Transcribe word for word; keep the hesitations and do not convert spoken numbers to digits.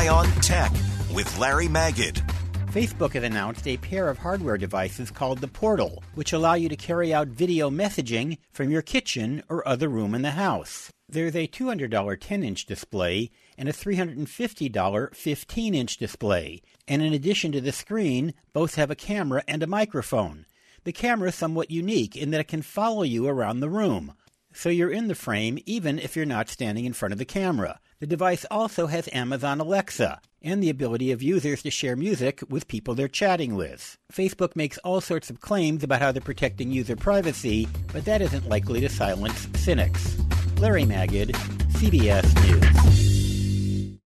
Eye on Tech with Larry Magid. Facebook has announced a pair of hardware devices called the Portal, which allow you to carry out video messaging from your kitchen or other room in the house. There's a two hundred dollars ten-inch display and a three hundred fifty dollars fifteen-inch display, and in addition to the screen, both have a camera and a microphone. The camera is somewhat unique in that it can follow you around the room, so you're in the frame even if you're not standing in front of the camera. The device also has Amazon Alexa and the ability of users to share music with people they're chatting with. Facebook makes all sorts of claims about how they're protecting user privacy, but that isn't likely to silence cynics. Larry Magid, C B S News.